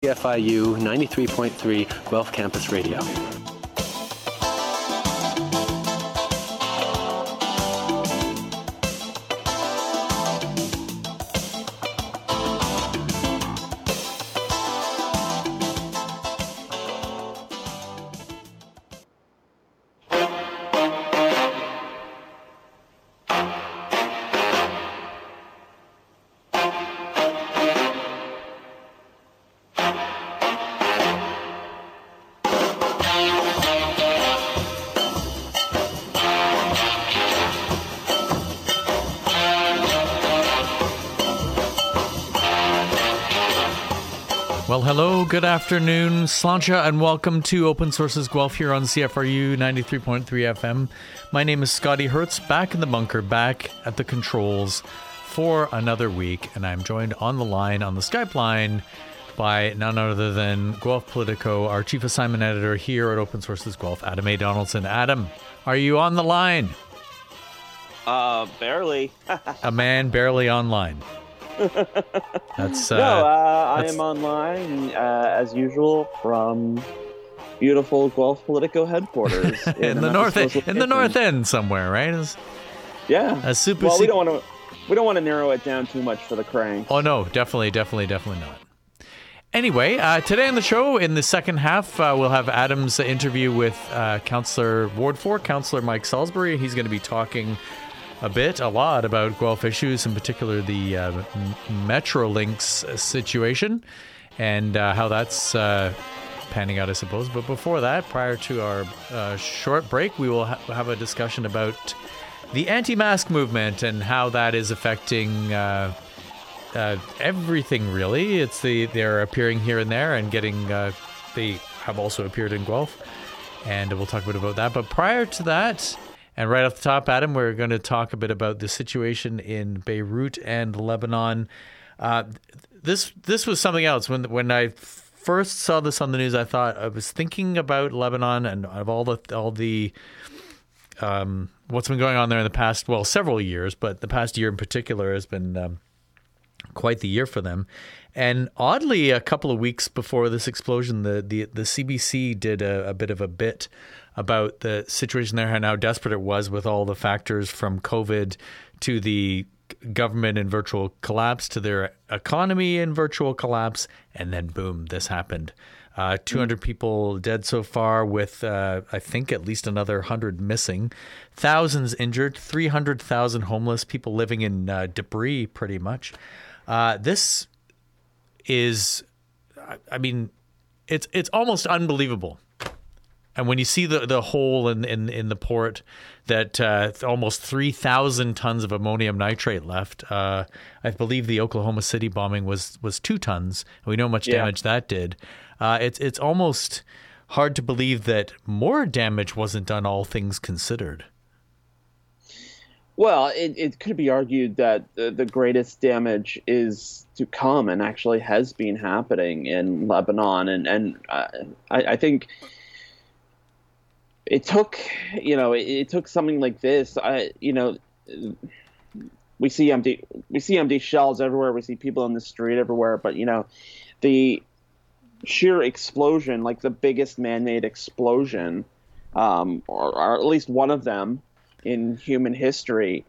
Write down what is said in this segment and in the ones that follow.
CFIU 93.3 Guelph Campus Radio. Well, hello, good afternoon, Sláinte, and welcome to Open Sources Guelph here on CFRU 93.3 FM. My name is Scotty Hertz, back in the bunker, back at the controls for another week, and I'm joined on the line, on the Skype line, by none other than Guelph Politico, our chief assignment editor here at Open Sources Guelph, Adam A. Donaldson. Adam, are you on the line? Barely. A man barely online. I am online as usual from beautiful Guelph Politico headquarters in the north end somewhere, right? Yeah. Well, we don't want to narrow it down too much for the crank. Oh no, definitely not. Anyway, today on the show, in the second half, we'll have Adam's interview with Councillor Ward 4, Councillor Mike Salisbury. He's going to be talking a lot about Guelph issues, in particular the Metrolinx situation and how that's panning out, I suppose. But before that, prior to our short break, we will have a discussion about the anti-mask movement and how that is affecting everything, really. They're appearing here and there and they have also appeared in Guelph, and we'll talk a bit about that. But prior to that, and right off the top, Adam, we're going to talk a bit about the situation in Beirut and Lebanon. This was something else. When I first saw this on the news, I was thinking about Lebanon and of all the what's been going on there in the past, well, several years, but the past year in particular has been quite the year for them. And oddly, a couple of weeks before this explosion, the CBC did a bit of a bit about the situation there and how desperate it was with all the factors from COVID to the government in virtual collapse to their economy in virtual collapse. And then, boom, this happened. 200 people dead so far with, I think, at least another 100 missing. Thousands injured, 300,000 homeless, people living in debris pretty much. This is, I mean, it's almost unbelievable. And when you see the hole in the port that almost 3,000 tons of ammonium nitrate left, I believe the Oklahoma City bombing was 2 tons. We know how much damage that did. It's almost hard to believe that more damage wasn't done, all things considered. Well, it could be argued that the greatest damage is to come and actually has been happening in Lebanon. And I think it took something like this. We see empty shells everywhere. We see people in the street everywhere. But, the sheer explosion, like the biggest man-made explosion, or at least one of them in human history,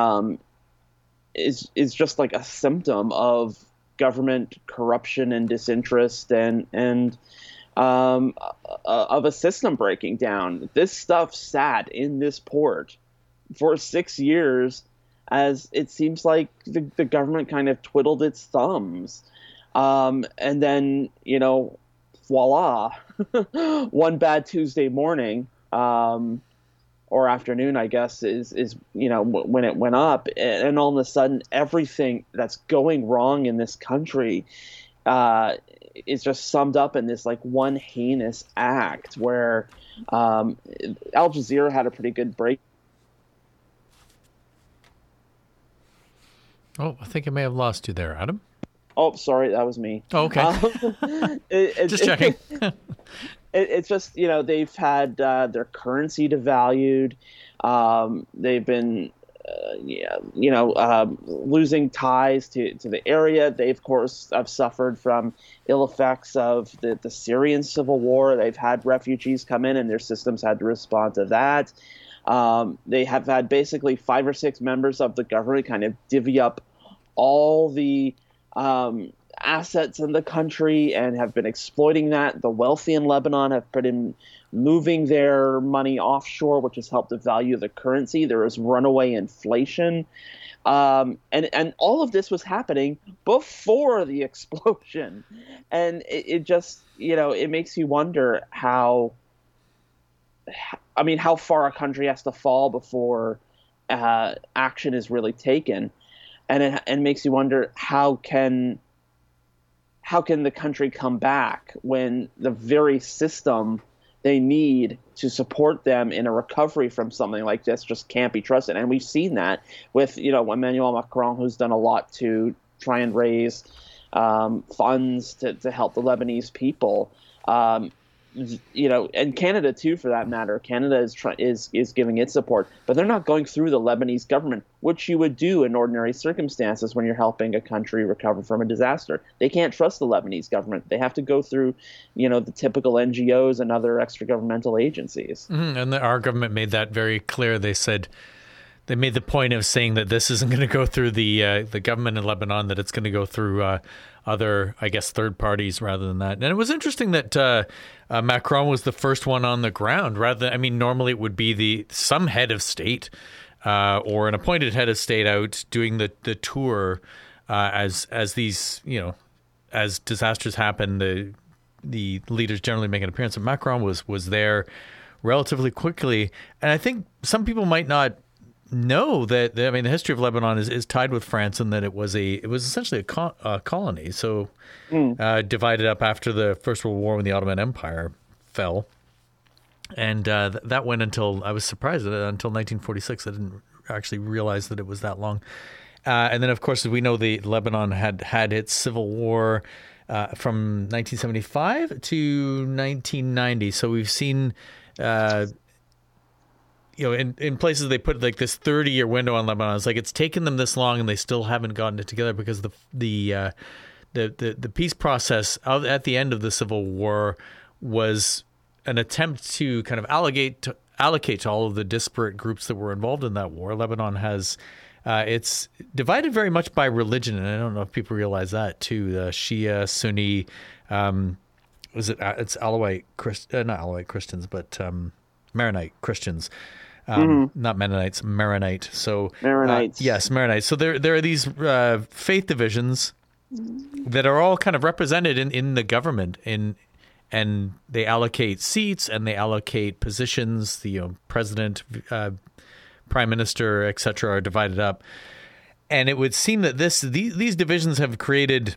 is just like a symptom of government corruption and disinterest and of a system breaking down. This stuff sat in this port for 6 years, as it seems like the government kind of twiddled its thumbs. And then, voila, one bad Tuesday morning, or afternoon, I guess, is when it went up, and all of a sudden everything that's going wrong in this country is just summed up in this like one heinous act where Al Jazeera had a pretty good break. Oh, I think I may have lost you there, Adam. Oh, sorry, that was me. Oh, okay. Just checking. It's just, they've had their currency devalued. They've been losing ties to the area. They, of course, have suffered from ill effects of the Syrian civil war. They've had refugees come in, and their systems had to respond to that. They have had basically 5 or 6 members of the government kind of divvy up all the assets in the country and have been exploiting that. The wealthy in Lebanon have been moving their money offshore, which has helped devalue the currency. There is runaway inflation. And all of this was happening before the explosion. And it just, it makes you wonder how far a country has to fall before action is really taken. And it makes you wonder how can the country come back when the very system they need to support them in a recovery from something like this just can't be trusted. And we've seen that with, Emmanuel Macron, who's done a lot to try and raise funds to help the Lebanese people. And Canada too, for that matter. Canada is giving its support, but they're not going through the Lebanese government, which you would do in ordinary circumstances when you're helping a country recover from a disaster. They can't trust the Lebanese government. They have to go through, the typical NGOs and other extra-governmental agencies. Mm-hmm. And our government made that very clear. They said they made the point of saying that this isn't going to go through the government in Lebanon, that it's going to go through other, I guess, third parties rather than that. And it was interesting that Macron was the first one on the ground. Normally it would be some head of state or an appointed head of state out doing the tour as these, as disasters happen. The leaders generally make an appearance. And Macron was there relatively quickly. And I think some people might not know that the history of Lebanon is tied with France, and that it was essentially a colony. So divided up after the First World War when the Ottoman Empire fell, and that went until, I was surprised that until 1946. I didn't actually realize that it was that long. And then, of course, as we know, the Lebanon had its civil war from 1975 to 1990. So we've seen. In places they put like this 30-year window on Lebanon. It's like it's taken them this long and they still haven't gotten it together because the peace process at the end of the Civil War was an attempt to kind of allocate to all of the disparate groups that were involved in that war. Lebanon has it's divided very much by religion, and I don't know if people realize that too. The Shia, Sunni, it's Alawite not Alawite Christians, but Maronite Christians. Not Mennonites, Maronite. So Maronites. Yes, Maronites. So there are these faith divisions that are all kind of represented in the government, and they allocate seats and they allocate positions. The president, prime minister, etc., are divided up, and it would seem that these divisions have created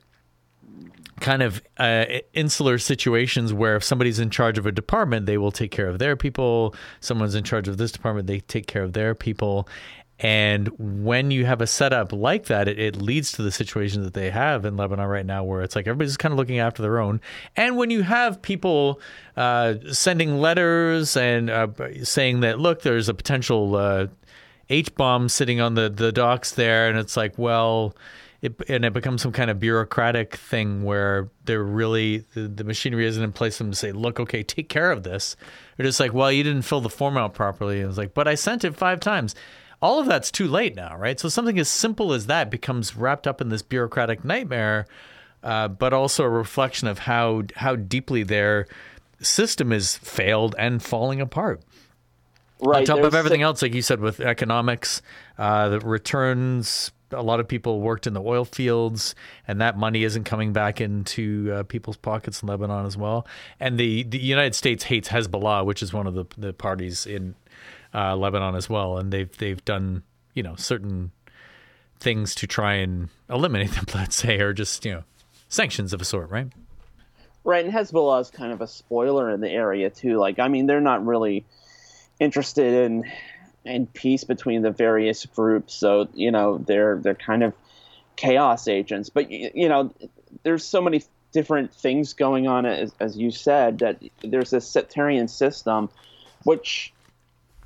kind of insular situations where if somebody's in charge of a department, they will take care of their people. Someone's in charge of this department, they take care of their people. And when you have a setup like that, it leads to the situation that they have in Lebanon right now, where it's like everybody's kind of looking after their own. And when you have people sending letters and saying that, look, there's a potential H-bomb sitting on the docks there, and it's like, well... It becomes some kind of bureaucratic thing where they're really the machinery isn't in place for them to say, look, okay, take care of this. They're just like, well, you didn't fill the form out properly. And it's like, but I sent it 5 times. All of that's too late now, right? So something as simple as that becomes wrapped up in this bureaucratic nightmare, but also a reflection of how deeply their system is failed and falling apart. Right. On top of everything else, like you said, with economics, the returns. A lot of people worked in the oil fields, and that money isn't coming back into people's pockets in Lebanon as well. And the United States hates Hezbollah, which is one of the parties in Lebanon as well. And they've done certain things to try and eliminate them, let's say, or just sanctions of a sort, right? Right, and Hezbollah is kind of a spoiler in the area too. They're not really interested in peace between the various groups, so they're kind of chaos agents. But there's so many different things going on, as you said, that there's this sectarian system, which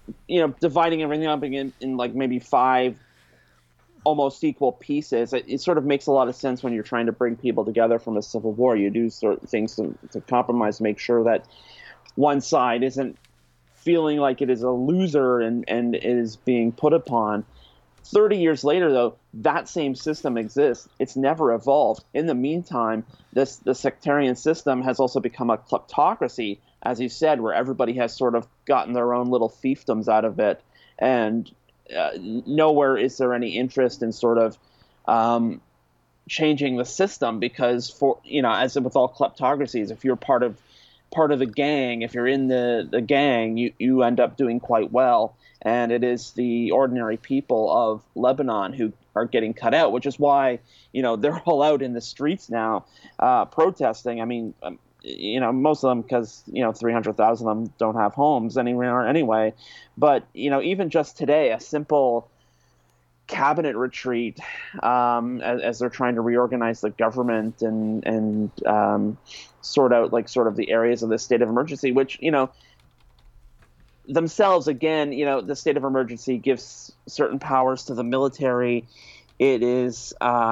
dividing everything up in like maybe 5 almost equal pieces, it sort of makes a lot of sense when you're trying to bring people together from a civil war. You do sort of things to compromise, make sure that one side isn't feeling like it is a loser and is being put upon. 30 years later, though, that same system exists. It's never evolved. In the meantime, the sectarian system has also become a kleptocracy, as you said, where everybody has sort of gotten their own little fiefdoms out of it. And nowhere is there any interest in sort of changing the system, because as with all kleptocracies, if you're part of the gang, if you're in the gang, you end up doing quite well. And it is the ordinary people of Lebanon who are getting cut out, which is why, they're all out in the streets now protesting. I mean, most of them, because, 300,000 of them don't have homes anywhere anyway. But, even just today, a simple cabinet retreat as they're trying to reorganize the government and sort out the areas of the state of emergency, which, themselves, again, the state of emergency gives certain powers to the military. It is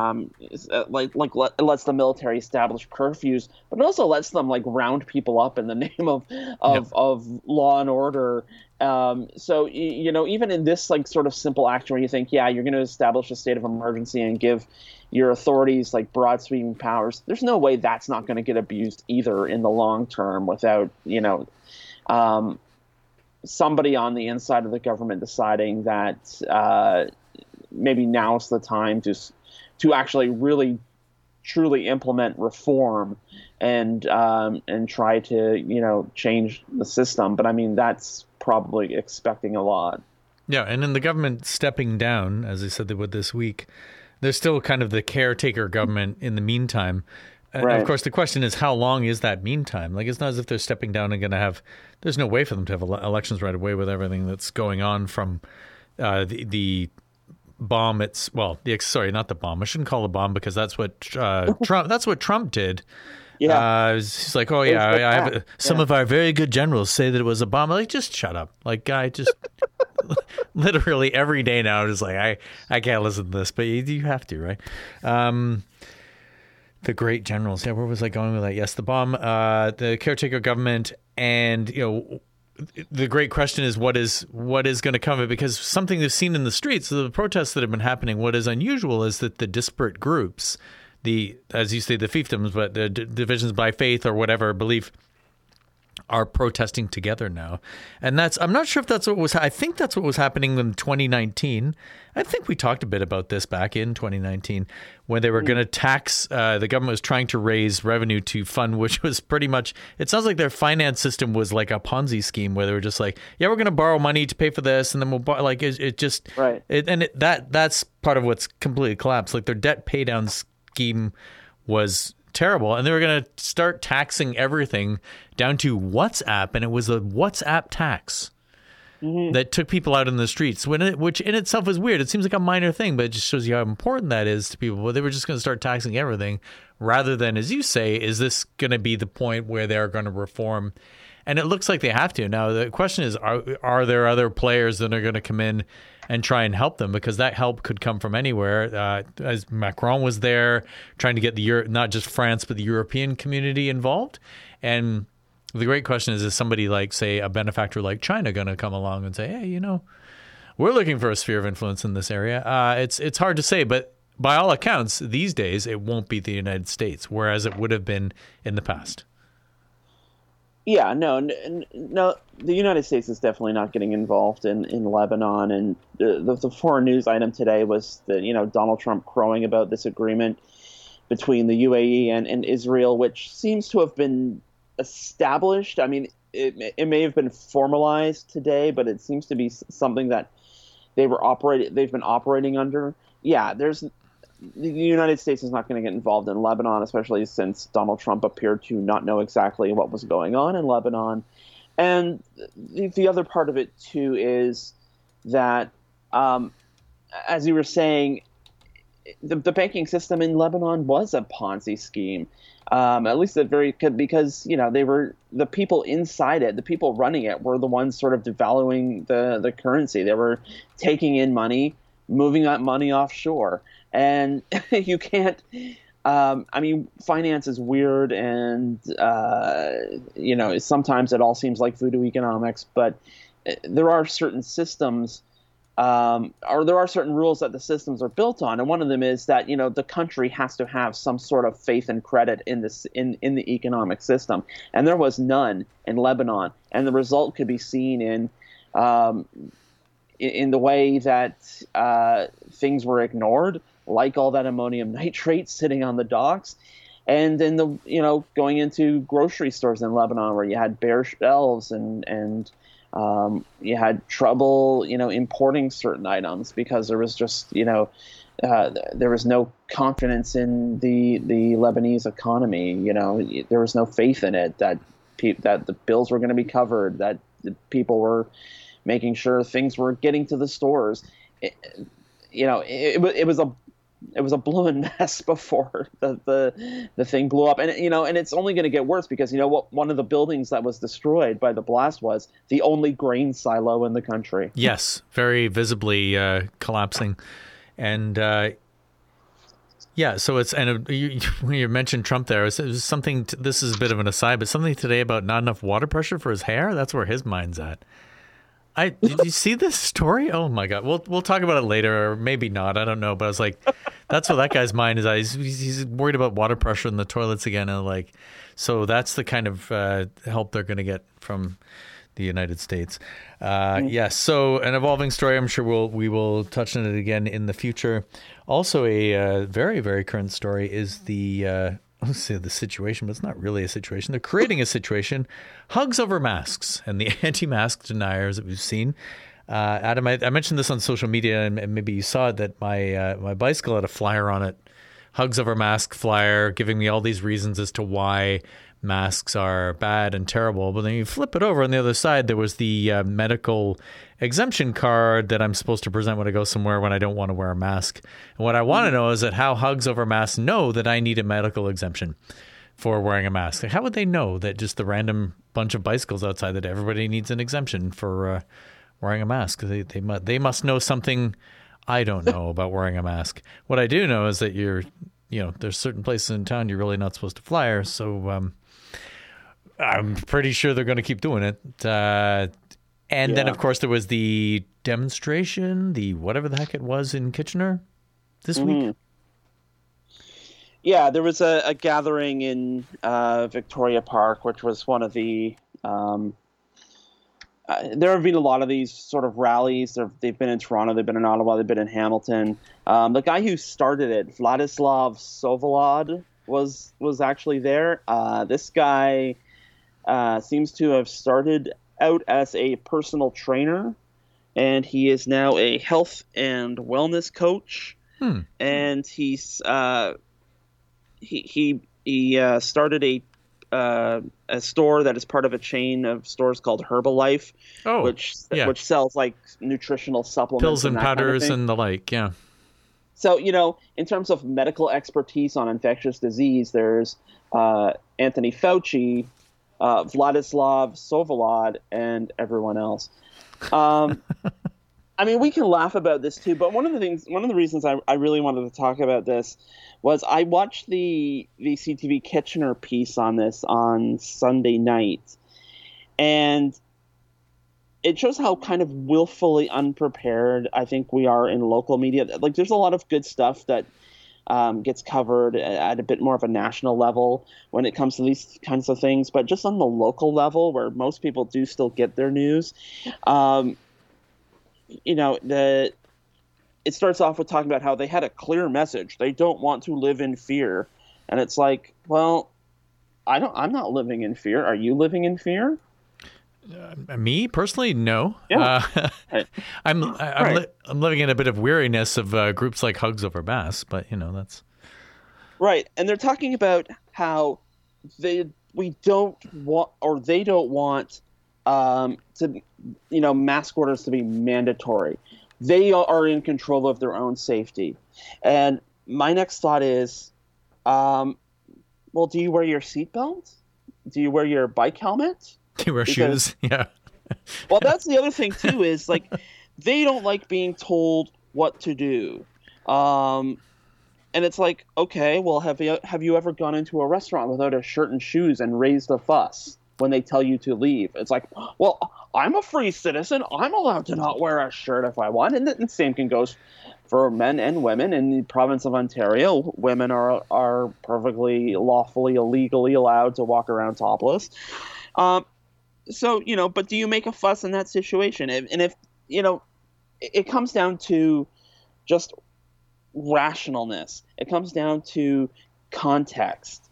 it lets the military establish curfews, but it also lets them round people up in the name of law and order. So even in this sort of simple action where you think, yeah, you're going to establish a state of emergency and give your authorities broad sweeping powers, there's no way that's not going to get abused either in the long term without somebody on the inside of the government deciding that maybe now's the time to actually really truly implement reform and try to change the system. But I mean, that's probably expecting a lot. Yeah, and in the government stepping down, as they said they would this week, there's still kind of the caretaker government in the meantime. And right. Of course, the question is, how long is that meantime? It's not as if they're stepping down and going to have. There's no way for them to have elections right away with everything that's going on from the bomb. Sorry, not the bomb. I shouldn't call it a bomb because that's what Trump. That's what Trump did. Yeah, he's like, oh yeah, I have some of our very good generals say that it was a bomb. Just shut up, guy. Just literally every day now, just I can't listen to this, but you have to, right? The great generals. Yeah, where was I going with that? Yes, the bomb, the caretaker government, and the great question is what is going to come of it? Because something they've seen in the streets, the protests that have been happening, what is unusual is that the disparate groups, as you say, the fiefdoms, but the divisions by faith or whatever belief, are protesting together now. And I'm not sure if that's what was, I think that's what was happening in 2019. I think we talked a bit about this back in 2019 when they were going to tax, the government was trying to raise revenue to fund, which was pretty much, it sounds like their finance system was like a Ponzi scheme where they were just like, yeah, we're going to borrow money to pay for this. And then we'll buy, it just, right. That's part of what's completely collapsed. Their debt pay down scheme was terrible, and they were going to start taxing everything down to WhatsApp, and it was a WhatsApp tax that took people out in the streets, which in itself is weird. It seems like a minor thing, but it just shows you how important that is to people. Well, they were just going to start taxing everything rather than, as you say, is this going to be the point where they're going to reform? And it looks like they have to. Now, the question is, are there other players that are going to come in and try and help them? Because that help could come from anywhere. As Macron was there trying to get not just France, but the European community involved. And the great question is somebody like, say, a benefactor like China going to come along and say, hey, we're looking for a sphere of influence in this area? It's hard to say, but by all accounts, these days, it won't be the United States, whereas it would have been in the past. Yeah, no. The United States is definitely not getting involved in Lebanon, and the foreign news item today was that Donald Trump crowing about this agreement between the UAE and Israel, which seems to have been established. I mean, it may have been formalized today, but it seems to be something that they've been operating under. Yeah, the United States is not going to get involved in Lebanon, especially since Donald Trump appeared to not know exactly what was going on in Lebanon. And the other part of it, too, is that, as you were saying, the banking system in Lebanon was a Ponzi scheme, at least because they were the people inside it, the people running it were the ones sort of devaluing the currency. They were taking in money, moving that money offshore, and you can't. Finance is weird, and sometimes it all seems like voodoo economics, but there are certain systems. Or there are certain rules that the systems are built on, and one of them is that the country has to have some sort of faith and credit in the economic system, and there was none in Lebanon, and the result could be seen in the way that things were ignored, like all that ammonium nitrate sitting on the docks, and in the going into grocery stores in Lebanon where you had bare shelves and you had trouble, importing certain items because there was just, there was no confidence in the Lebanese economy. There was no faith in it that the bills were going to be covered, that the people were making sure things were getting to the stores. It was a blooming mess before the thing blew up, and it's only going to get worse because one of the buildings that was destroyed by the blast was the only grain silo in the country. Yes, very visibly collapsing, and so it's when you mentioned Trump there, it was something. This is a bit of an aside, but something today about not enough water pressure for his hair. That's where his mind's at. Did you see this story? Oh my God. We'll talk about it later, or maybe not. I don't know. But I was like, that's what that guy's mind is at. He's worried about water pressure in the toilets again. And so that's the kind of help they're going to get from the United States. Yes. So an evolving story. I'm sure we will touch on it again in the future. Also, a very, very current story is I'll say the situation, but it's not really a situation. They're creating a situation. Hugs over masks and the anti-mask deniers that we've seen. Adam, I mentioned this on social media, and maybe you saw it, that my bicycle had a flyer on it, hugs over mask flyer, giving me all these reasons as to why masks are bad and terrible. But then you flip it over, on the other side, there was the medical exemption card that I'm supposed to present when I go somewhere when I don't want to wear a mask. And what I want to know is that how hugs over masks know that I need a medical exemption for wearing a mask. How would they know that just the random bunch of bicycles outside that everybody needs an exemption for wearing a mask? They must know something I don't know about wearing a mask. What I do know is that there's certain places in town you're really not supposed to flyer. So I'm pretty sure they're going to keep doing it. Then, of course, there was the demonstration, the whatever the heck it was in Kitchener this week. Yeah, there was a gathering in Victoria Park, which was one of the there have been a lot of these sort of rallies. They've been in Toronto, they've been in Ottawa, they've been in Hamilton. The guy who started it, Vladislav Sovolod, was actually there. This guy seems to have started out as a personal trainer, and he is now a health and wellness coach. And he started a store that is part of a chain of stores called Herbalife, which sells like nutritional supplements, pills and powders kind of and the like. Yeah. So, in terms of medical expertise on infectious disease, there's Anthony Fauci, Vladislav Sovolod, and everyone else. We can laugh about this too, but one of the reasons I really wanted to talk about this was I watched the CTV Kitchener piece on this on Sunday night, and it shows how kind of willfully unprepared I think we are in local media. Like, there's a lot of good stuff that gets covered at a bit more of a national level when it comes to these kinds of things, but just on the local level where most people do still get their news, it starts off with talking about how they had a clear message. They don't want to live in fear. And it's like, well, I'm not living in fear. Are you living in fear? Me personally, no. Yeah. Right. I'm living in a bit of weariness of groups like Hugs Over Masks, but that's right. And they're talking about how they don't want mask orders to be mandatory. They are in control of their own safety, and my next thought is, well, do you wear your seatbelt? Do you wear your bike helmet? Do you wear shoes? Yeah. Well, that's the other thing too, is like they don't like being told what to do. And it's like, okay, well, have you ever gone into a restaurant without a shirt and shoes and raised a fuss when they tell you to leave? It's like, well, I'm a free citizen. I'm allowed to not wear a shirt if I want. And the same can go for men and women. In the province of Ontario, women are perfectly lawfully, illegally allowed to walk around topless. So, but do you make a fuss in that situation? And if, it comes down to just rationalness. It comes down to context.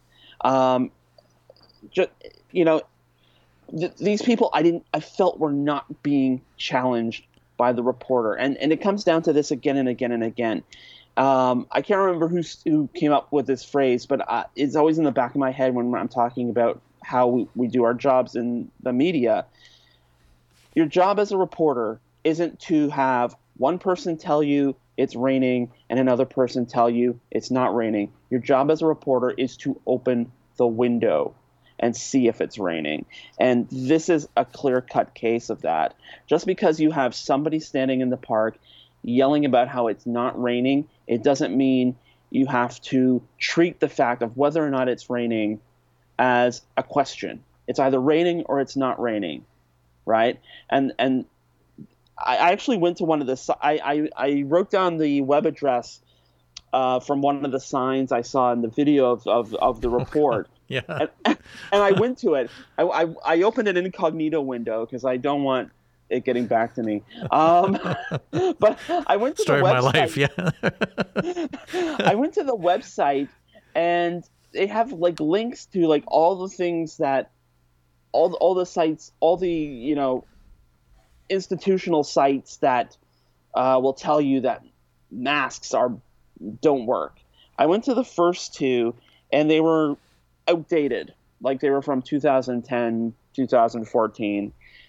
These people I felt were not being challenged by the reporter. And it comes down to this again and again and again. I can't remember who came up with this phrase, but it's always in the back of my head when I'm talking about how we do our jobs in the media. Your job as a reporter isn't to have one person tell you it's raining and another person tell you it's not raining. Your job as a reporter is to open the window and see if it's raining. And this is a clear-cut case of that. Just because you have somebody standing in the park yelling about how it's not raining, it doesn't mean you have to treat the fact of whether or not it's raining as a question. It's either raining or it's not raining, right? And I actually went to one of the I wrote down the web address from one of the signs I saw in the video of the report. Yeah. And I went to it. I opened an incognito window because I don't want it getting back to me. But I went to Story the website. of my life, yeah. I went to the website, and they have like links to like all the things that all the sites, all the institutional sites that will tell you that masks don't work. I went to the first two, and they were outdated. Like they were from 2010, 2014.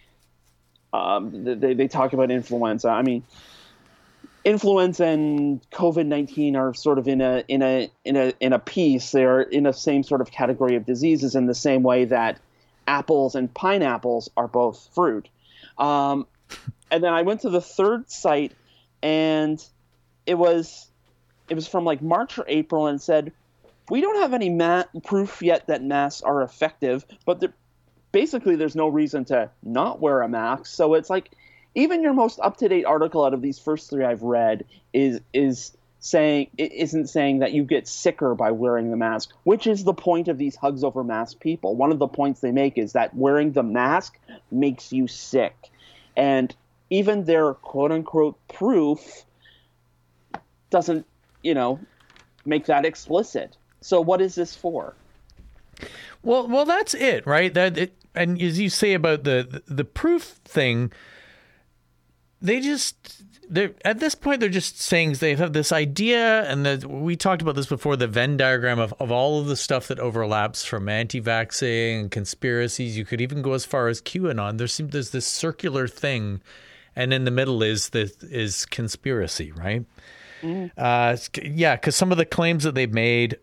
They talk about influenza. I mean, influenza and COVID-19 are sort of in a piece. They're in the same sort of category of diseases in the same way that apples and pineapples are both fruit. And then I went to the third site, and it was from like March or April, and said, we don't have any proof yet that masks are effective, but basically there's no reason to not wear a mask. So it's like even your most up-to-date article out of these first three I've read isn't saying that you get sicker by wearing the mask, which is the point of these hugs over mask people. One of the points they make is that wearing the mask makes you sick. And even their quote-unquote proof doesn't, make that explicit. So what is this for? Well, that's it, right? And as you say about the proof thing, at this point they're just saying they have this idea, and we talked about this before, the Venn diagram of all of the stuff that overlaps from anti-vaxxing and conspiracies. You could even go as far as QAnon. There's this circular thing, and in the middle is conspiracy, right? Because some of the claims that they've made,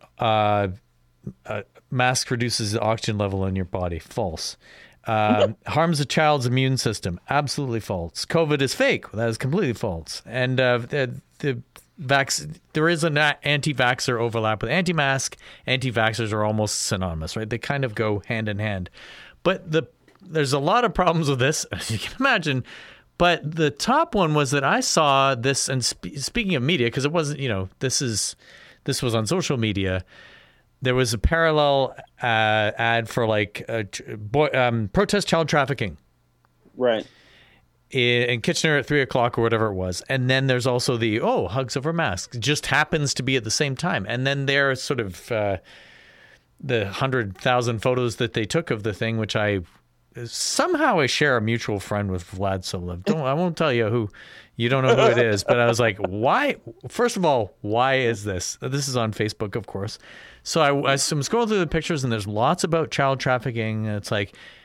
mask reduces the oxygen level in your body. False. Harms a child's immune system. Absolutely false. COVID is fake. That is completely false. And there is an anti-vaxxer overlap with anti-mask. Anti-vaxxers are almost synonymous, right? They kind of go hand in hand. But there's a lot of problems with this, as you can imagine. But the top one was that I saw this, and speaking of media, because it wasn't, this was on social media. There was a parallel ad for like protest child trafficking, right, in Kitchener at 3:00 or whatever it was. And then there's also the hugs over masks. It just happens to be at the same time. And then there's sort of the 100,000 photos that they took of the thing, which I share a mutual friend with Vlad Solev. I won't tell you who. You don't know who it is, but I was like, why? First of all, why is this? This is on Facebook, of course. So I'm scrolling through the pictures, and there's lots about child trafficking. And it's like,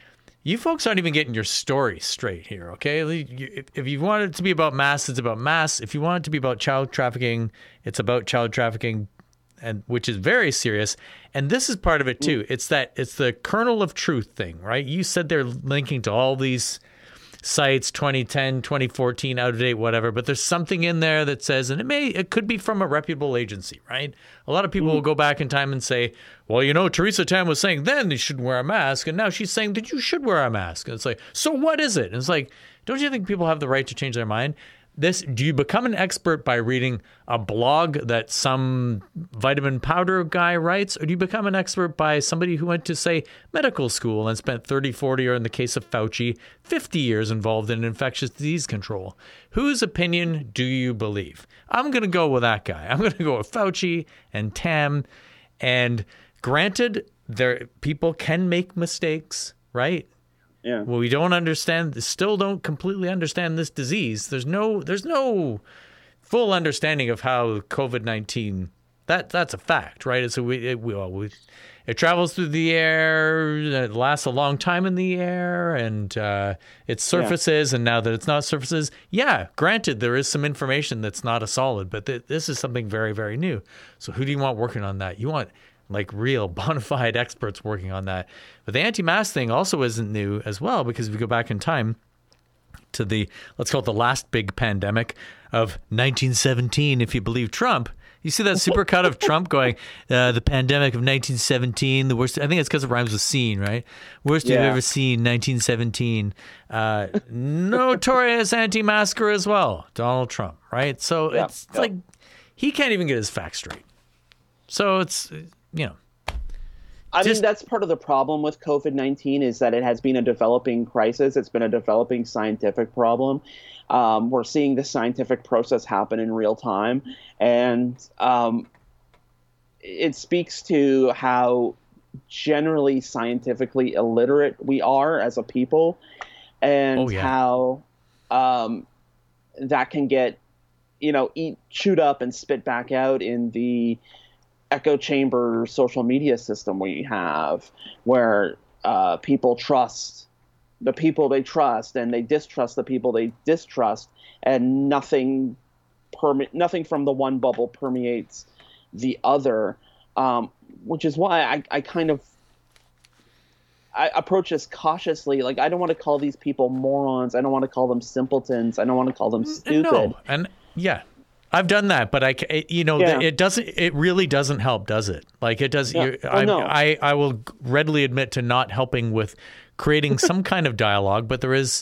you folks aren't even getting your story straight here, okay? If you want it to be about masks, it's about masks. If you want it to be about child trafficking, it's about child trafficking, and which is very serious. And this is part of it too. It's the kernel of truth thing, right? You said they're linking to all these sites, 2010, 2014, out of date, whatever, but there's something in there that says, and it could be from a reputable agency, right? A lot of people will go back in time and say, well, Theresa Tam was saying then you shouldn't wear a mask, and now she's saying that you should wear a mask. And it's like, so what is it? And it's like, don't you think people have the right to change their mind? Do you become an expert by reading a blog that some vitamin powder guy writes, or do you become an expert by somebody who went to, say, medical school and spent 30, 40, or in the case of Fauci, 50 years involved in infectious disease control? Whose opinion do you believe? I'm going to go with that guy. I'm going to go with Fauci and Tam. And granted, people can make mistakes, right? Yeah. Well, we still don't completely understand this disease. There's no full understanding of how COVID-19, that's a fact, right? So it travels through the air, it lasts a long time in the air, and it surfaces, and now that it's not surfaces, granted, there is some information that's not a solid, but this is something very, very new. So who do you want working on that? You want like real bona fide experts working on that. But the anti-mask thing also isn't new as well, because if we go back in time to let's call it the last big pandemic of 1917, if you believe Trump, you see that supercut of Trump going, the pandemic of 1917, the worst. I think it's because it rhymes with scene, right? Worst you've ever seen, 1917. Notorious anti-masker as well, Donald Trump, right? So it's like he can't even get his facts straight. So it's, I mean, that's part of the problem with COVID-19 is that it has been a developing crisis. It's been a developing scientific problem. We're seeing the scientific process happen in real time. And it speaks to how generally scientifically illiterate we are as a people, and how that can get, chewed up and spit back out in the echo chamber social media system we have, where people trust the people they trust and they distrust the people they distrust, and nothing from the one bubble permeates the other, which is why I approach this cautiously. Like, I don't want to call these people morons. I don't want to call them simpletons. I don't want to call them stupid. No, and I've done that, but it really doesn't help, does it? Like it does. Yeah. I will readily admit to not helping with creating some kind of dialogue, but there is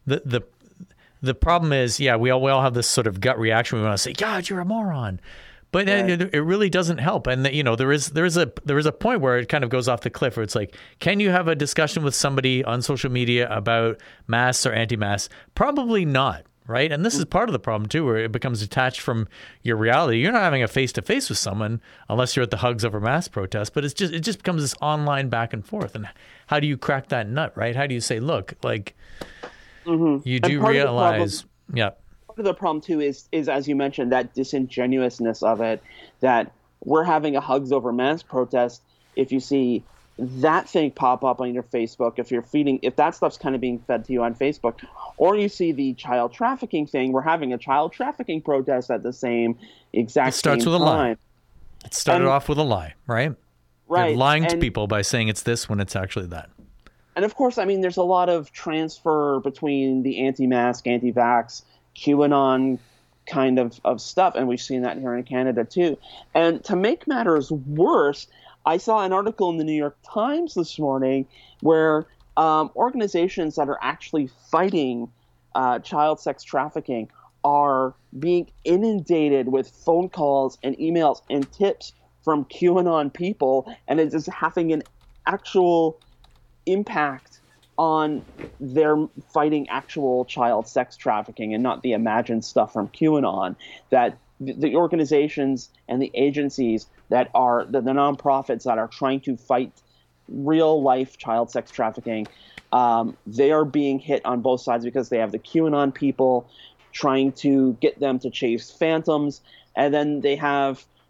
the problem is, we all have this sort of gut reaction. We want to say, God, you're a moron. But it really doesn't help. And there is a point where it kind of goes off the cliff, where it's like, can you have a discussion with somebody on social media about masks or anti-masks? Probably not. Right. And this is part of the problem, too, where it becomes detached from your reality. You're not having a face to face with someone unless you're at the Hugs Over Mask protest. But it just becomes this online back and forth. And how do you crack that nut? Right. How do you say, look, like you do realize. Part of the problem, too, is, as you mentioned, that disingenuousness of it, that we're having a Hugs Over Mask protest. If you see that thing pop up on your Facebook, if that stuff's kind of being fed to you on Facebook, or you see the child trafficking thing, we're having a child trafficking protest at the same exact It starts same with time. a lie. It started off with a lie, right? Right. You're lying to people by saying it's this when it's actually that. And of course, I mean, there's a lot of transfer between the anti-mask, anti-vax, QAnon kind of stuff, and we've seen that here in Canada too. And to make matters worse, I saw an article in the New York Times this morning where organizations that are actually fighting child sex trafficking are being inundated with phone calls and emails and tips from QAnon people, and it is having an actual impact on their fighting actual child sex trafficking and not the imagined stuff from QAnon. That the organizations and the agencies that are the nonprofits that are trying to fight real life child sex trafficking, they are being hit on both sides because they have the QAnon people trying to get them to chase phantoms, and then they have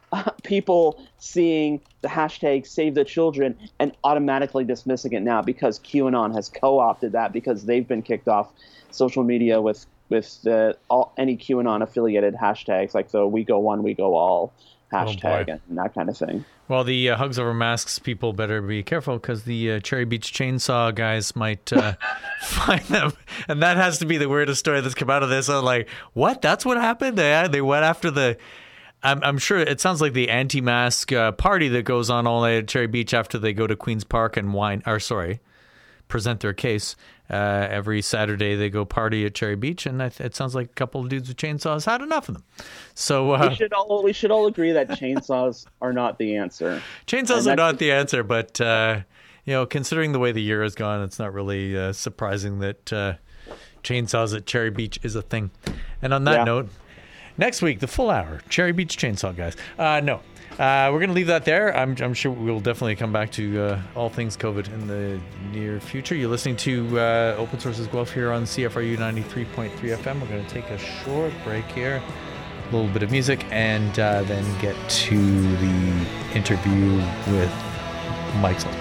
people seeing the hashtag Save the Children and automatically dismissing it now because QAnon has co-opted that because they've been kicked off social media with any QAnon affiliated hashtags like the "We Go One, We Go All" hashtag and that kind of thing. Well, the Hugs Over Masks people better be careful because the Cherry Beach Chainsaw guys might find them. And that has to be the weirdest story that's come out of this. I'm like, what? That's what happened? They went after the... I'm sure it sounds like the anti-mask party that goes on all night at Cherry Beach after they go to Queen's Park and present their case. Every Saturday they go party at Cherry Beach, and it sounds like a couple of dudes with chainsaws had enough of them. So we should all agree that chainsaws are not the answer. Chainsaws are not the answer, but considering the way the year has gone, it's not really surprising that chainsaws at Cherry Beach is a thing. And on that note, next week the full hour Cherry Beach Chainsaw guys. No. We're going to leave that there. I'm sure we'll definitely come back to all things COVID in the near future. You're listening to Open Sources Guelph here on CFRU 93.3 FM. We're going to take a short break here, a little bit of music, and then get to the interview with Mike Salzman.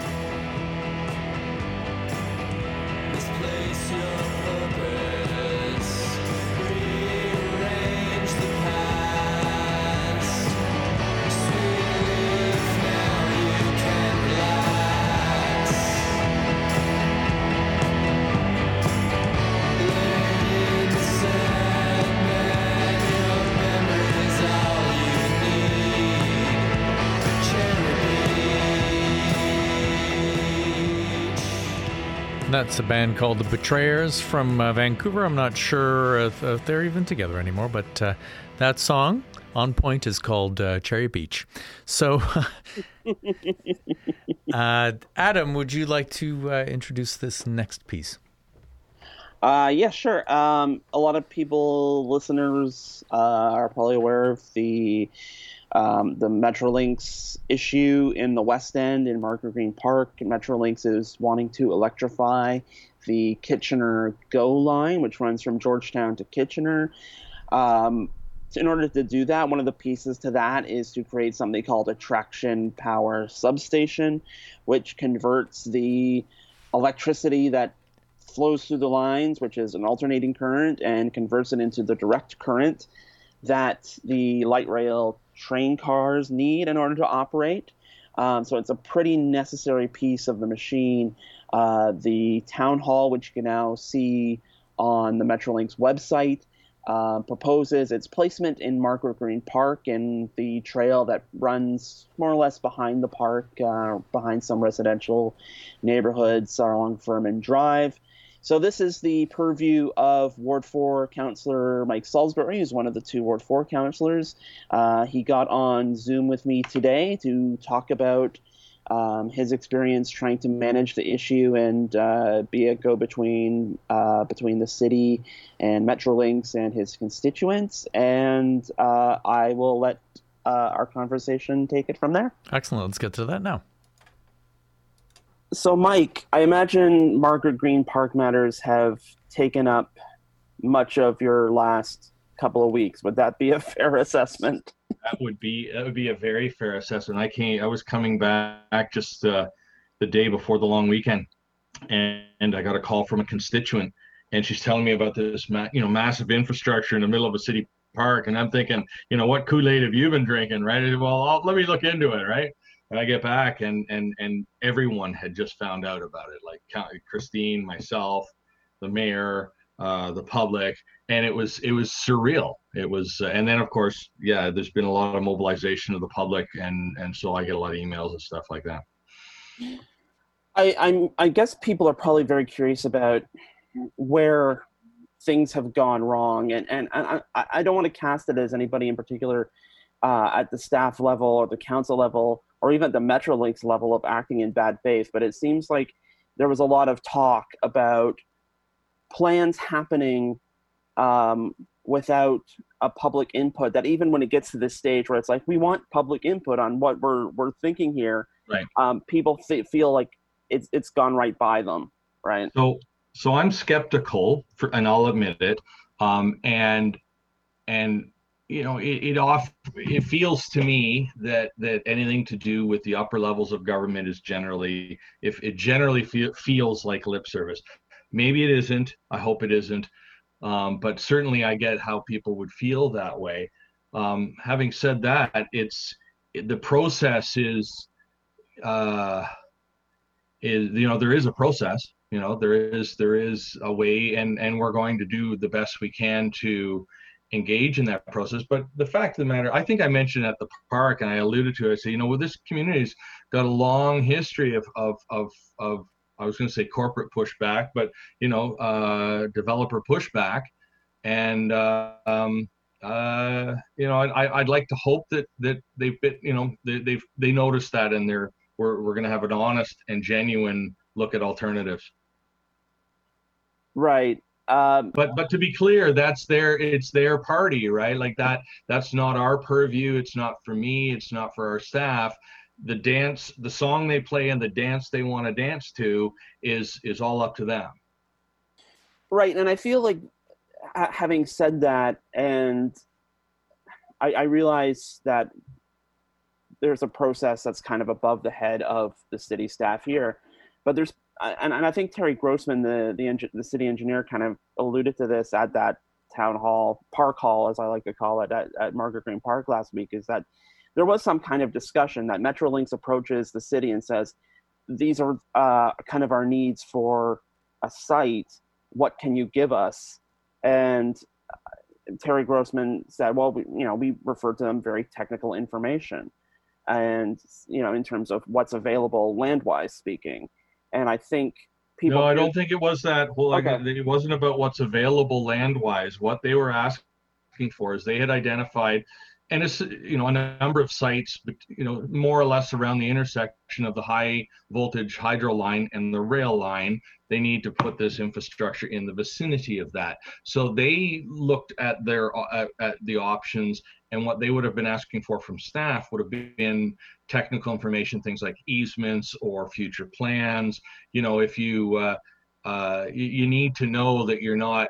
That's a band called The Betrayers from Vancouver. I'm not sure if they're even together anymore, but that song, On Point, is called Cherry Beach. So, Adam, would you like to introduce this next piece? Yeah, sure. A lot of listeners are probably aware of the Metrolinx issue in the West End in Margaret Green Park. Metrolinx is wanting to electrify the Kitchener GO line, which runs from Georgetown to Kitchener. In order to do that, one of the pieces to that is to create something called a traction power substation, which converts the electricity that flows through the lines, which is an alternating current, and converts it into the direct current that the light rail train cars need in order to operate. So it's a pretty necessary piece of the machine. The town hall, which you can now see on the Metrolinx website, proposes its placement in Margaret Green Park and the trail that runs more or less behind the park, behind some residential neighborhoods along Furman Drive. So this is the purview of Ward 4 Councillor Mike Salisbury, who's one of the two Ward 4 councillors. He got on Zoom with me today to talk about his experience trying to manage the issue and be a go-between between the city and Metrolinx and his constituents. And I will let our conversation take it from there. Excellent. Let's get to that now. So, Mike, I imagine Margaret Green Park matters have taken up much of your last couple of weeks. Would that be a fair assessment? That would be a very fair assessment. I was coming back just the day before the long weekend, and I got a call from a constituent, and she's telling me about this massive infrastructure in the middle of a city park, and I'm thinking, what Kool-Aid have you been drinking, right? Well, let me look into it, right? And I get back, and everyone had just found out about it, like Christine, myself, the mayor, the public, and it was surreal. It was, and then of course, there's been a lot of mobilization of the public, and so I get a lot of emails and stuff like that. I guess people are probably very curious about where things have gone wrong, and I don't want to cast it as anybody in particular at the staff level or the council level or even at the Metrolinx level of acting in bad faith, but it seems like there was a lot of talk about plans happening without a public input, that even when it gets to this stage where it's like, we want public input on what we're thinking here, right? People feel like it's gone right by them, right? So I'm skeptical, and I'll admit it, and it feels to me that anything to do with the upper levels of government is generally, if it generally feels like lip service. Maybe it isn't. I hope it isn't. But certainly I get how people would feel that way. Having said that, the process is there is a process. There is a way, and we're going to do the best we can to engage in that process. But the fact of the matter, I think I mentioned at the park, and I alluded to it, I say, well, this community's got a long history of I was going to say corporate pushback, but developer pushback, and I'd like to hope that they noticed that, and we're going to have an honest and genuine look at alternatives. Right. But to be clear, it's their party, right? Like that's not our purview. It's not for me. It's not for our staff. The song they play and the dance they want to dance to is all up to them. Right. And I feel like, having said that, and I realize that there's a process that's kind of above the head of the city staff here, but there's, and I think Terry Grossman, the city engineer, kind of alluded to this at that park hall, as I like to call it, at Margaret Green Park last week, is that there was some kind of discussion that Metrolinx approaches the city and says, these are kind of our needs for a site. What can you give us? And Terry Grossman said, well, we refer to them very technical information, and in terms of what's available land-wise speaking. And I think people. No, I don't think it was that. Well, okay. It wasn't about what's available land-wise. What they were asking for is they had identified, and it's a number of sites, more or less around the intersection of the high voltage hydro line and the rail line. They need to put this infrastructure in the vicinity of that. So they looked at at the options, and what they would have been asking for from staff would have been technical information, things like easements or future plans. If you need to know that you're not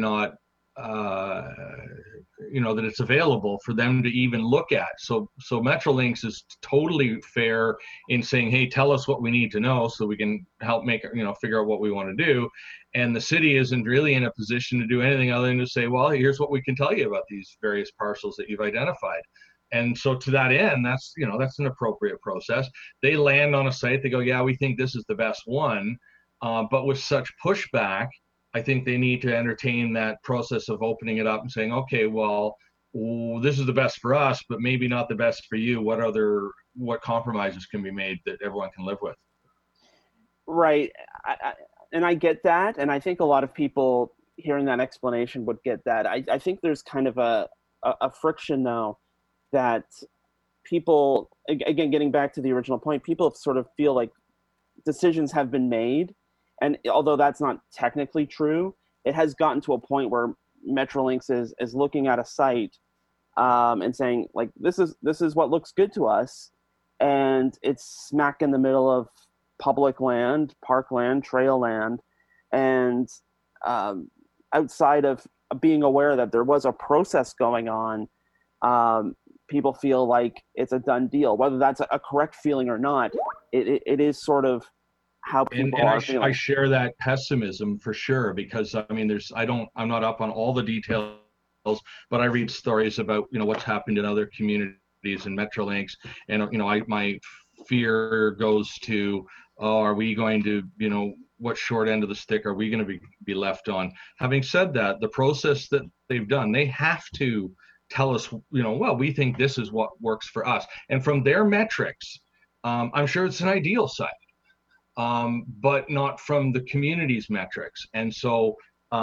that it's available for them to even look at. So Metrolinx is totally fair in saying, hey, tell us what we need to know so we can help figure out what we want to do. And the city isn't really in a position to do anything other than to say, well, here's what we can tell you about these various parcels that you've identified. And so to that end, that's an appropriate process. They land on a site, they go, yeah, we think this is the best one. But with such pushback, I think they need to entertain that process of opening it up and saying, okay, well, this is the best for us, but maybe not the best for you. What compromises can be made that everyone can live with? Right. And I get that. And I think a lot of people hearing that explanation would get that. I think there's kind of a friction now that people, again, getting back to the original point, people sort of feel like decisions have been made. And although that's not technically true, it has gotten to a point where Metrolinx is looking at a site and saying, like, this is what looks good to us, and it's smack in the middle of public land, parkland, trail land, and outside of being aware that there was a process going on, people feel like it's a done deal. Whether that's a correct feeling or not, it is sort of how people are feeling. I share that pessimism for sure, because I'm not up on all the details, but I read stories about what's happened in other communities in Metrolinx, and my fear goes to, are we going to what short end of the stick are we going to be left on? Having said that, the process that they've done, they have to tell us, well, we think this is what works for us, and from their metrics, I'm sure it's an ideal site. But not from the community's metrics. And so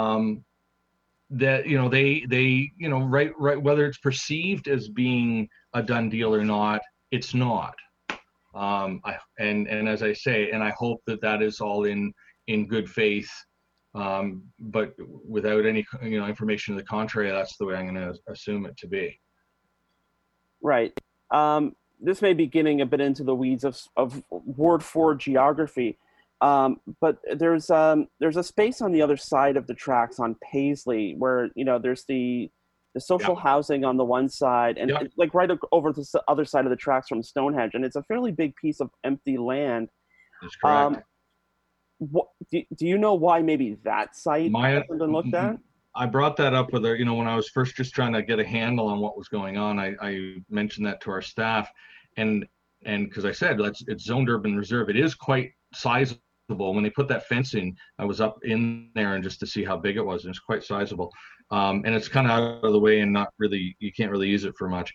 that, they right, whether it's perceived as being a done deal or not, it's not. And as I say, and I hope that is all in good faith, but without any, information to the contrary, that's the way I'm going to assume it to be. Right. This may be getting a bit into the weeds of Ward 4 geography, but there's a space on the other side of the tracks on Paisley where there's the the social housing on the one side, and like right over the other side of the tracks from Stonehenge, and it's a fairly big piece of empty land. That's correct. Do you know why maybe that site hasn't been looked at? I brought that up with her, when I was first just trying to get a handle on what was going on. I mentioned that to our staff, and because I said it's zoned urban reserve, it is quite sizable. When they put that fence in, I was up in there and just to see how big it was, and it's quite sizable. And it's kind of out of the way and not really, you can't really use it for much.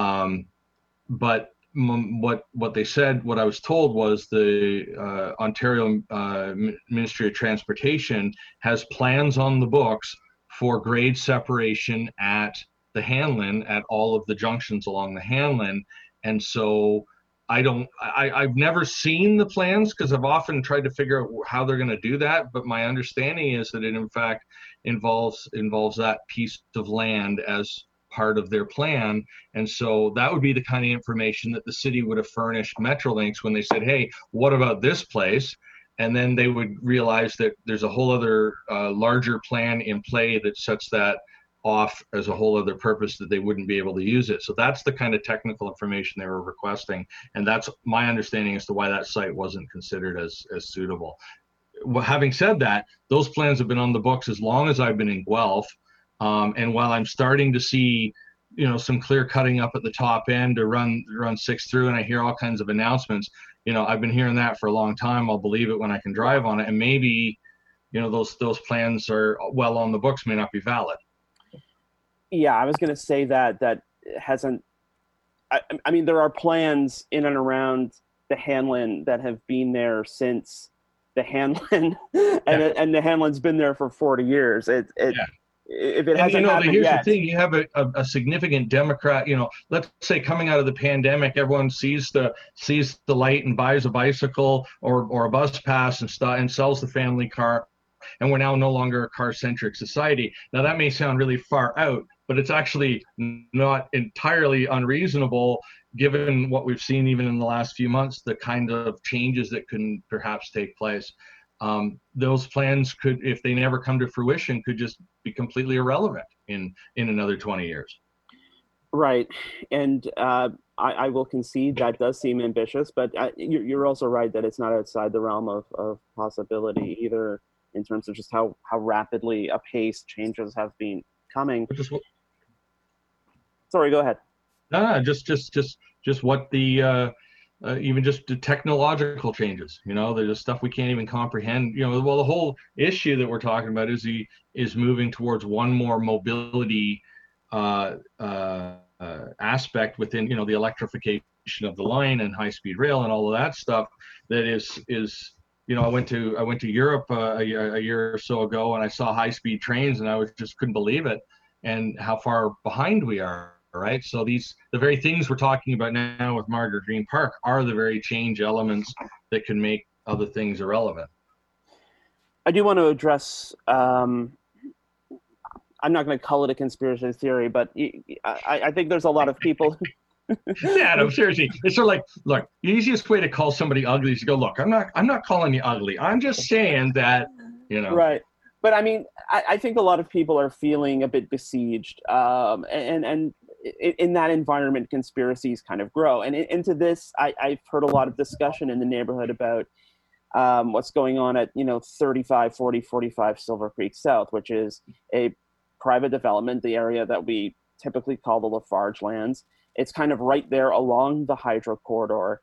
But what they said, what I was told was the Ontario Ministry of Transportation has plans on the books for grade separation at the Hanlon, at all of the junctions along the Hanlon. And so I've never seen the plans, because I've often tried to figure out how they're going to do that. But my understanding is that it in fact involves that piece of land as part of their plan. And so that would be the kind of information that the city would have furnished Metrolinx when they said, hey, what about this place? And then they would realize that there's a whole other larger plan in play that sets that off as a whole other purpose, that they wouldn't be able to use it. So that's the kind of technical information they were requesting. And that's my understanding as to why that site wasn't considered as suitable. Well, having said that, those plans have been on the books as long as I've been in Guelph. And while I'm starting to see, some clear cutting up at the top end to run 6 through, and I hear all kinds of announcements, I've been hearing that for a long time. I'll believe it when I can drive on it. And maybe, those plans are well on the books, may not be valid. Yeah, I was going to say that hasn't. I mean, there are plans in and around the Hanlon that have been there since the Hanlon, and the Hanlon's been there for 40 years. If it hasn't happened here's yet. The thing: you have a significant Democrat. Let's say coming out of the pandemic, everyone sees the light and buys a bicycle or a bus pass and sells the family car. And we're now no longer a car-centric society. Now, that may sound really far out, but it's actually not entirely unreasonable, given what we've seen even in the last few months, the kind of changes that can perhaps take place. Those plans could, if they never come to fruition, could just be completely irrelevant in another 20 years. Right. And I will concede that does seem ambitious, but you're also right that it's not outside the realm of possibility either, in terms of just how rapidly apace changes have been coming. Sorry, go ahead. No, just what the even just the technological changes. There's stuff we can't even comprehend. Well, the whole issue that we're talking about is moving towards one more mobility aspect within the electrification of the line and high-speed rail and all of that stuff. That is. I went to Europe a year or so ago, and I saw high-speed trains, and I just couldn't believe it, and how far behind we are. Right. So the very things we're talking about now with Margaret Green Park are the very change elements that can make other things irrelevant. I do want to address. I'm not going to call it a conspiracy theory, but I think there's a lot of people. Yeah, no, seriously. It's sort of like, look, the easiest way to call somebody ugly is to go, look, I'm not calling you ugly. I'm just saying that, Right. But I mean, I think a lot of people are feeling a bit besieged, and in that environment, conspiracies kind of grow. And into this, I've heard a lot of discussion in the neighborhood about what's going on at 3545 Silver Creek South, which is a private development, the area that we typically call the Lafarge lands. It's kind of right there along the hydro corridor.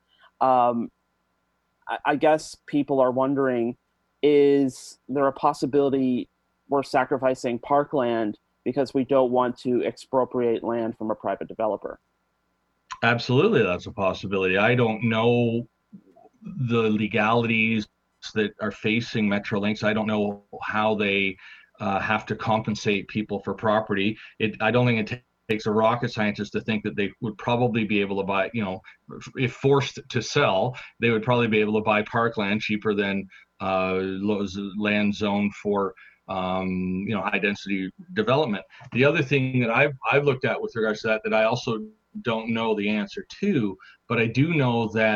I guess people are wondering, is there a possibility we're sacrificing parkland because we don't want to expropriate land from a private developer? Absolutely, that's a possibility. I don't know the legalities that are facing Metrolinx. I don't know how they have to compensate people for property. I don't think it takes a rocket scientist to think that they would probably be able to buy, if forced to sell, they would probably be able to buy parkland cheaper than land zoned for high density development. The other thing that I've looked at with regards to that I also don't know the answer to, but I do know that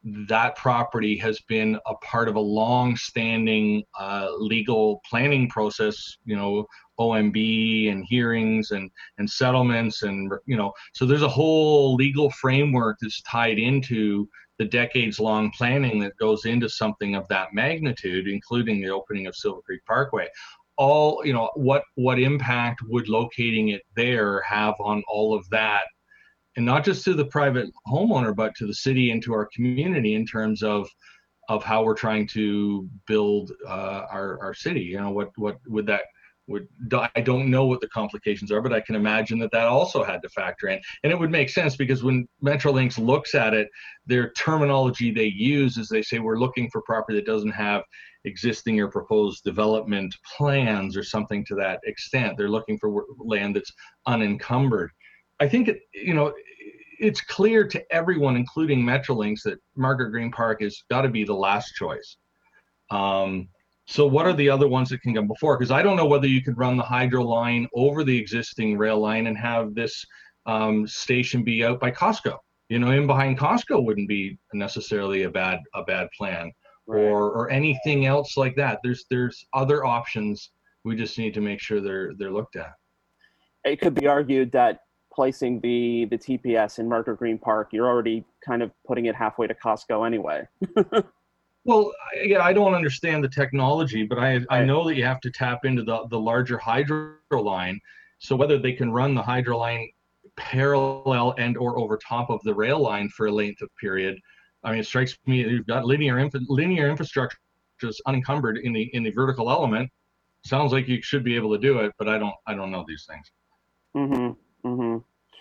that property has been a part of a long-standing legal planning process, OMB and hearings and settlements, and so there's a whole legal framework that's tied into the decades-long planning that goes into something of that magnitude, including the opening of Silver Creek Parkway. All, what impact would locating it there have on all of that? And not just to the private homeowner, but to the city and to our community in terms of how we're trying to build our city. What would that I don't know what the complications are, but I can imagine that also had to factor in. And it would make sense, because when Metrolinx looks at it, their terminology they use is they say we're looking for property that doesn't have existing or proposed development plans or something to that extent. They're looking for land that's unencumbered. I think it's clear to everyone, including Metrolinx, that Margaret Green Park has got to be the last choice. So what are the other ones that can come before? Because I don't know whether you could run the hydro line over the existing rail line and have this station be out by Costco. In behind Costco wouldn't be necessarily a bad plan, right? or anything else like that. There's other options. We just need to make sure they're looked at. It could be argued that placing the TPS in Margaret Green Park, you're already kind of putting it halfway to Costco anyway. Well, yeah, I don't understand the technology, but I know that you have to tap into the larger hydro line. So whether they can run the hydro line parallel and or over top of the rail line for a length of period, I mean, it strikes me you've got linear infrastructure just unencumbered in the vertical element. Sounds like you should be able to do it, but I don't know these things. Mm-hmm. Mm-hmm.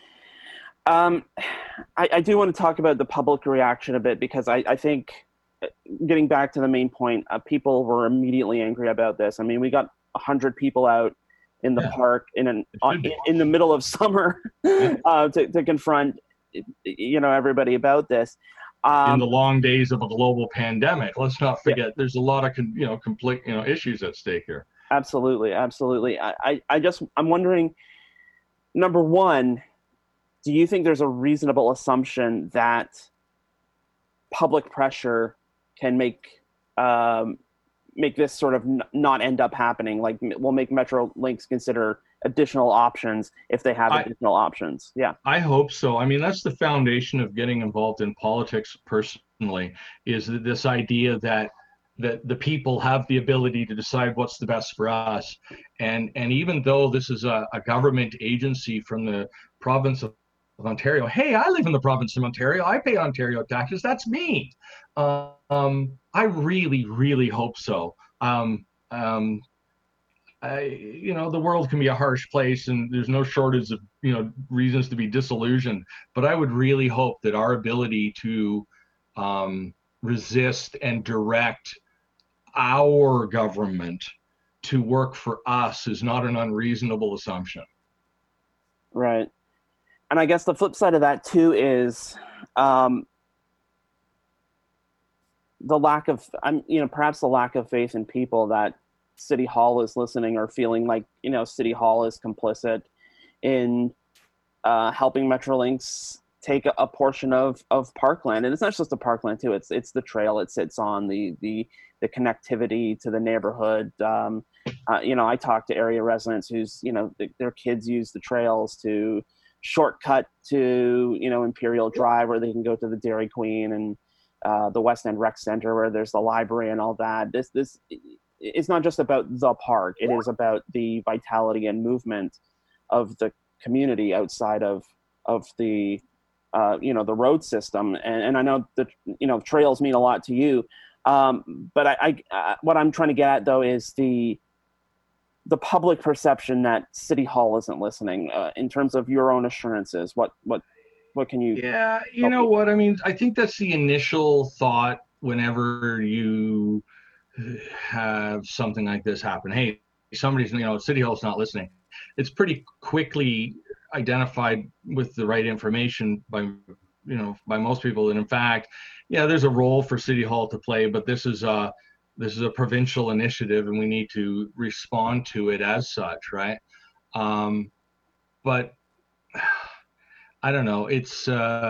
I do want to talk about the public reaction a bit, because I think, getting back to the main point, people were immediately angry about this. I mean, we got 100 people out in the park in the middle of summer to confront everybody about this. In the long days of a global pandemic, let's not forget there's a lot of conflict issues at stake here. Absolutely. I'm wondering, number one, do you think there's a reasonable assumption that public pressure can make this sort of not end up happening? Like, will make Metrolinx consider additional options if they have additional options? Yeah, I hope so. I mean, that's the foundation of getting involved in politics personally, is this idea that the people have the ability to decide what's the best for us. And even though this is a government agency from the province of Ontario, hey, I live in the province of Ontario, I pay Ontario taxes, that's me. I really, really hope so. The world can be a harsh place, and there's no shortage of reasons to be disillusioned, but I would really hope that our ability to resist and direct our government to work for us is not an unreasonable assumption. Right. And I guess the flip side of that too is perhaps the lack of faith in people that City Hall is listening, or feeling like City Hall is complicit in helping Metrolinx take a portion of parkland. And it's not just the parkland too; it's the trail it sits on, the connectivity to the neighborhood. I talk to area residents whose their kids use the trails to shortcut to Imperial Drive, where they can go to the Dairy Queen and the West End Rec Center, where there's the library and all that. This it's not just about the park; it is about the vitality and movement of the community outside of the the road system. And I know that trails mean a lot to you, but I what I'm trying to get at though is the public perception that City Hall isn't listening. In terms of your own assurances, what can you? Yeah, you know what I mean. I think that's the initial thought whenever you have something like this happen. Hey, somebody's City Hall's not listening. It's pretty quickly identified with the right information by most people. And in fact, there's a role for City Hall to play, but this is a provincial initiative, and we need to respond to it as such, right? But I don't know. It's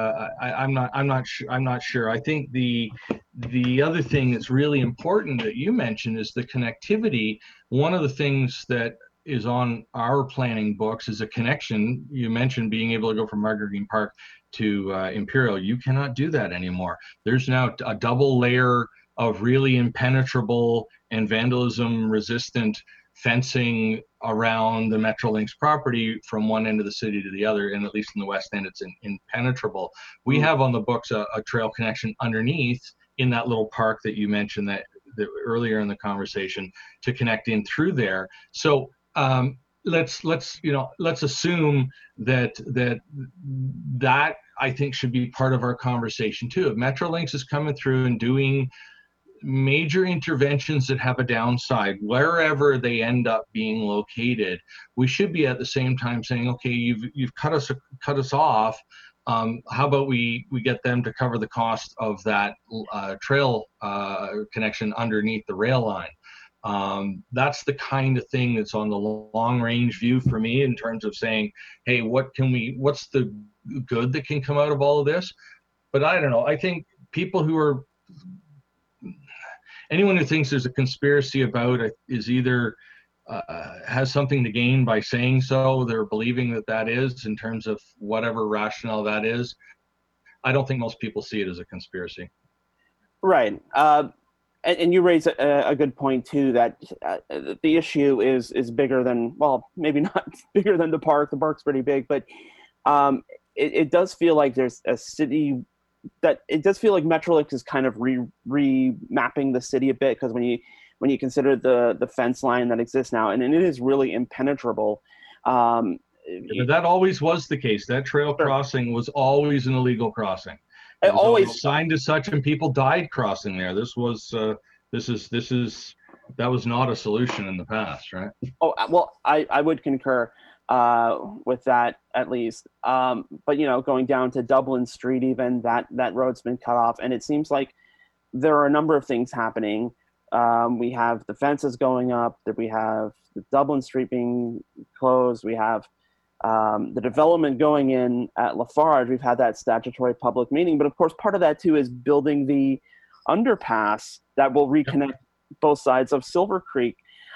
I'm not sure. I think the other thing that's really important that you mentioned is the connectivity. One of the things that is on our planning books is a connection. You mentioned being able to go from Margaret Green Park to Imperial. You cannot do that anymore. There's now a double layer of really impenetrable and vandalism resistant fencing around the Metrolinx property from one end of the city to the other, and at least in the west end, it's impenetrable. We have on the books a trail connection underneath in that little park that you mentioned that earlier in the conversation to connect in through there. So let's assume that I think should be part of our conversation too. If Metrolinx is coming through and doing major interventions that have a downside, wherever they end up being located, we should be at the same time saying, okay, you've cut us off. How about we get them to cover the cost of that trail connection underneath the rail line? That's the kind of thing that's on the long range view for me in terms of saying, hey, what's the good that can come out of all of this? But I don't know. I think anyone who thinks there's a conspiracy about it is either has something to gain by saying so. They're believing that is in terms of whatever rationale that is. I don't think most people see it as a conspiracy. Right. And you raise a good point too, that the issue is bigger than, well, maybe not bigger than the park. The park's pretty big, but it does feel like there's a city that it does feel like Metrolinx is kind of remapping the city a bit, because when you consider the fence line that exists now, and it is really impenetrable. But that always was the case. That trail crossing was always an illegal crossing. It was always signed as such, and people died crossing there. That was not a solution in the past, right? Oh, well, I would concur with that at least. But going down to Dublin Street, even that road's been cut off, and it seems like there are a number of things happening. We have the fences going up, that we have the Dublin Street being closed, we have the development going in at Lafarge. We've had that statutory public meeting, but of course part of that too is building the underpass that will reconnect both sides of Silver Creek.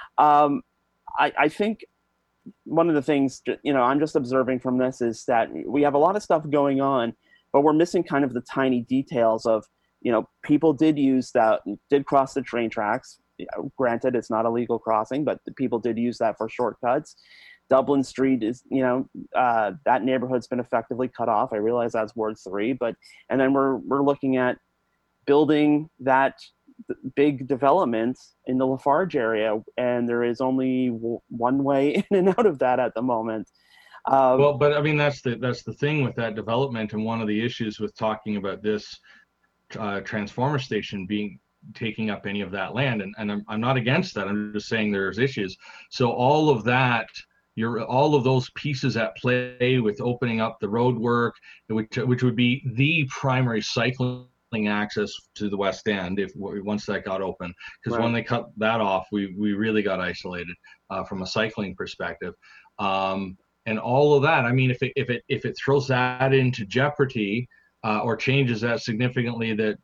I think one of the things, I'm just observing from this is that we have a lot of stuff going on, but we're missing kind of the tiny details of, people did cross the train tracks. Granted, it's not a legal crossing, but the people did use that for shortcuts. Dublin Street is, that neighborhood's been effectively cut off. I realize that's Ward 3, and then we're looking at building that big development in the Lafarge area, and there is only one way in and out of that at the moment. But I mean, that's the thing with that development, and one of the issues with talking about this transformer station taking up any of that land, and I'm not against that. I'm just saying there's issues. So all of that, all of those pieces at play with opening up the road work, which would be the primary cycling access to the West End once that got open, because when they cut that off, we really got isolated from a cycling perspective, and all of that. I mean, if it throws that into jeopardy or changes that significantly, that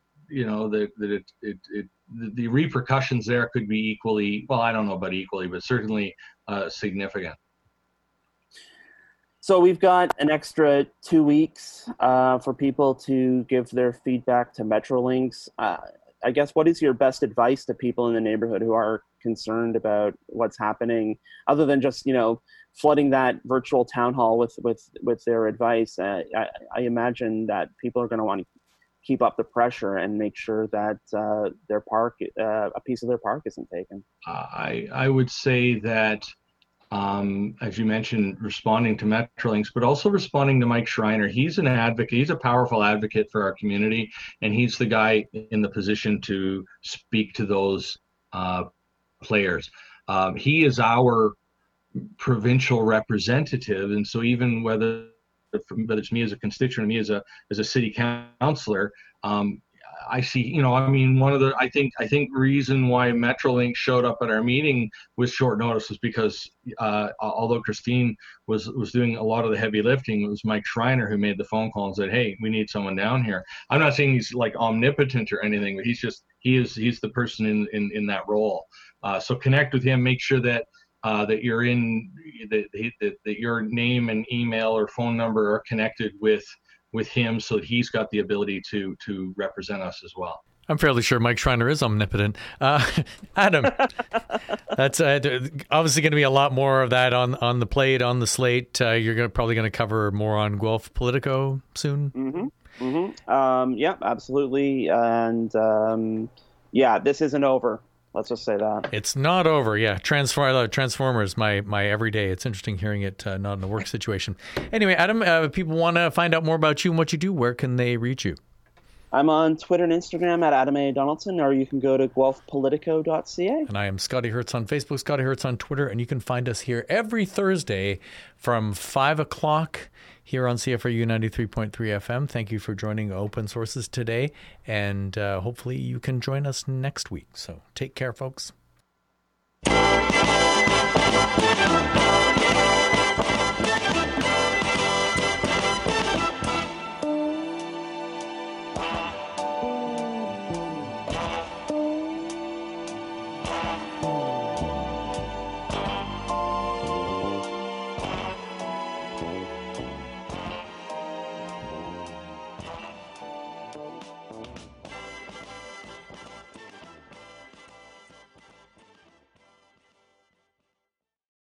the repercussions there could be equally, well, I don't know about equally, but certainly significant. So we've got an extra 2 weeks for people to give their feedback to Metrolinx. I guess, what is your best advice to people in the neighborhood who are concerned about what's happening, other than just, flooding that virtual town hall with their advice? I imagine that people are going to want to keep up the pressure and make sure that their park, a piece of their park, isn't taken. I would say that, as you mentioned, responding to Metrolinx, but also responding to Mike Schreiner. He's an advocate. He's a powerful advocate for our community, and he's the guy in the position to speak to those players. He is our provincial representative, and so even whether it's me as a constituent, me as a city councillor, I see, I mean, I think reason why Metrolink showed up at our meeting with short notice was because although Christine was doing a lot of the heavy lifting, it was Mike Schreiner who made the phone call and said, hey, we need someone down here. I'm not saying he's like omnipotent or anything, but he's the person in that role. So connect with him, make sure that that you're that your name and email or phone number are connected with him, so that he's got the ability to represent us as well. I'm fairly sure Mike Schreiner is omnipotent. Adam, that's obviously going to be a lot more of that on the plate, on the slate. You're probably going to cover more on Guelph Politico soon. Yeah, absolutely. And this isn't over. Let's just say that. It's not over. Yeah. Transformers, my everyday. It's interesting hearing it not in a work situation. Anyway, Adam, if people want to find out more about you and what you do, where can they reach you? I'm on Twitter and Instagram at Adam A. Donaldson, or you can go to guelphpolitico.ca. And I am Scotty Hertz on Facebook, Scotty Hertz on Twitter, and you can find us here every Thursday from 5 o'clock here on CFRU 93.3 FM. Thank you for joining Open Sources today, and hopefully you can join us next week. So take care, folks.